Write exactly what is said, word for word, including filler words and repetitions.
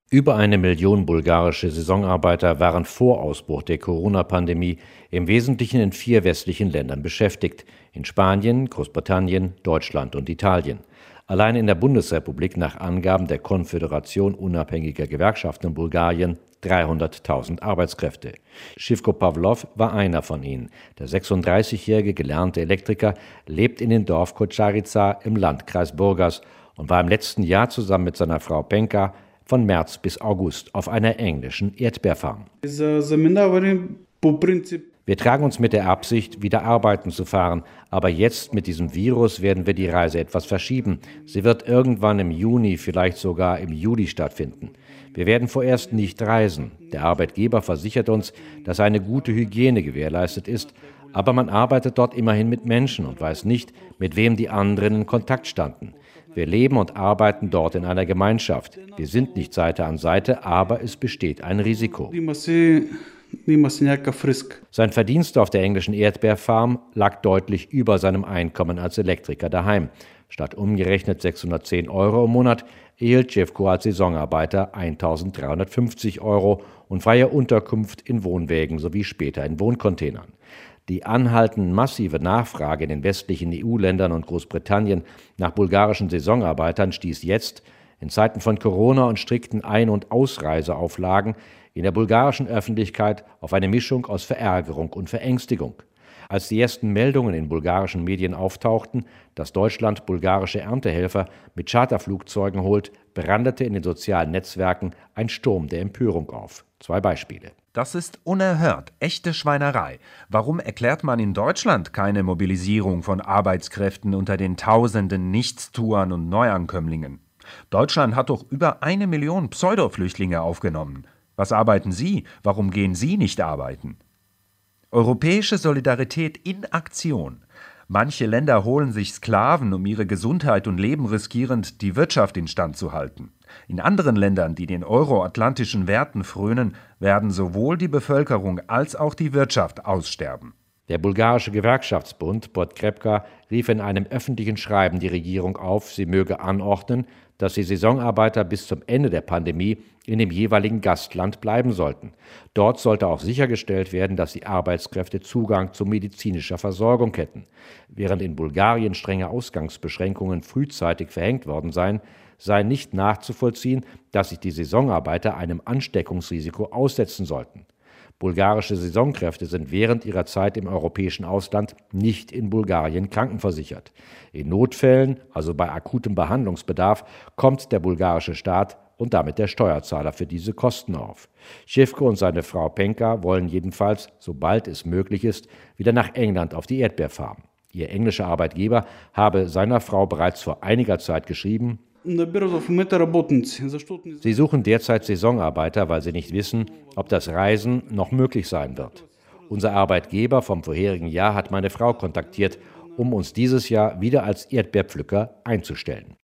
Über eine Million bulgarische Saisonarbeiter waren vor Ausbruch der Corona-Pandemie im Wesentlichen in vier westlichen Ländern beschäftigt: in Spanien, Großbritannien, Deutschland und Italien. Allein in der Bundesrepublik nach Angaben der Konföderation unabhängiger Gewerkschaften in Bulgarien dreihunderttausend Arbeitskräfte. Živko Pavlov war einer von ihnen. Der sechsunddreißigjährige gelernte Elektriker lebt in dem Dorf Kočarica im Landkreis Burgas und war im letzten Jahr zusammen mit seiner Frau Penka von März bis August auf einer englischen Erdbeerfarm. Wir tragen uns mit der Absicht, wieder arbeiten zu fahren, aber jetzt mit diesem Virus werden wir die Reise etwas verschieben. Sie wird irgendwann im Juni, vielleicht sogar im Juli stattfinden. Wir werden vorerst nicht reisen. Der Arbeitgeber versichert uns, dass eine gute Hygiene gewährleistet ist, aber man arbeitet dort immerhin mit Menschen und weiß nicht, mit wem die anderen in Kontakt standen. Wir leben und arbeiten dort in einer Gemeinschaft. Wir sind nicht Seite an Seite, aber es besteht ein Risiko. Sein Verdienst auf der englischen Erdbeerfarm lag deutlich über seinem Einkommen als Elektriker daheim. Statt umgerechnet sechshundertzehn Euro im Monat erhielt Živko als Saisonarbeiter eintausenddreihundertfünfzig Euro und freie Unterkunft in Wohnwägen sowie später in Wohncontainern. Die anhaltend massive Nachfrage in den westlichen E U-Ländern und Großbritannien nach bulgarischen Saisonarbeitern stieß jetzt, in Zeiten von Corona und strikten Ein- und Ausreiseauflagen, in der bulgarischen Öffentlichkeit auf eine Mischung aus Verärgerung und Verängstigung. Als die ersten Meldungen in bulgarischen Medien auftauchten, dass Deutschland bulgarische Erntehelfer mit Charterflugzeugen holt, brandete in den sozialen Netzwerken ein Sturm der Empörung auf. Zwei Beispiele. Das ist unerhört, echte Schweinerei. Warum erklärt man in Deutschland keine Mobilisierung von Arbeitskräften unter den tausenden Nichtstuern und Neuankömmlingen? Deutschland hat doch über eine Million Pseudoflüchtlinge aufgenommen. Was arbeiten Sie? Warum gehen Sie nicht arbeiten? Europäische Solidarität in Aktion. Manche Länder holen sich Sklaven, um ihre Gesundheit und Leben riskierend die Wirtschaft instand zu halten. In anderen Ländern, die den euroatlantischen Werten frönen, werden sowohl die Bevölkerung als auch die Wirtschaft aussterben. Der bulgarische Gewerkschaftsbund Podkrepka rief in einem öffentlichen Schreiben die Regierung auf, sie möge anordnen, dass die Saisonarbeiter bis zum Ende der Pandemie in dem jeweiligen Gastland bleiben sollten. Dort sollte auch sichergestellt werden, dass die Arbeitskräfte Zugang zu medizinischer Versorgung hätten. Während in Bulgarien strenge Ausgangsbeschränkungen frühzeitig verhängt worden seien, sei nicht nachzuvollziehen, dass sich die Saisonarbeiter einem Ansteckungsrisiko aussetzen sollten. Bulgarische Saisonkräfte sind während ihrer Zeit im europäischen Ausland nicht in Bulgarien krankenversichert. In Notfällen, also bei akutem Behandlungsbedarf, kommt der bulgarische Staat und damit der Steuerzahler für diese Kosten auf. Živko und seine Frau Penka wollen jedenfalls, sobald es möglich ist, wieder nach England auf die Erdbeerfarm. Ihr englischer Arbeitgeber habe seiner Frau bereits vor einiger Zeit geschrieben: Sie suchen derzeit Saisonarbeiter, weil sie nicht wissen, ob das Reisen noch möglich sein wird. Unser Arbeitgeber vom vorherigen Jahr hat meine Frau kontaktiert, um uns dieses Jahr wieder als Erdbeerpflücker einzustellen.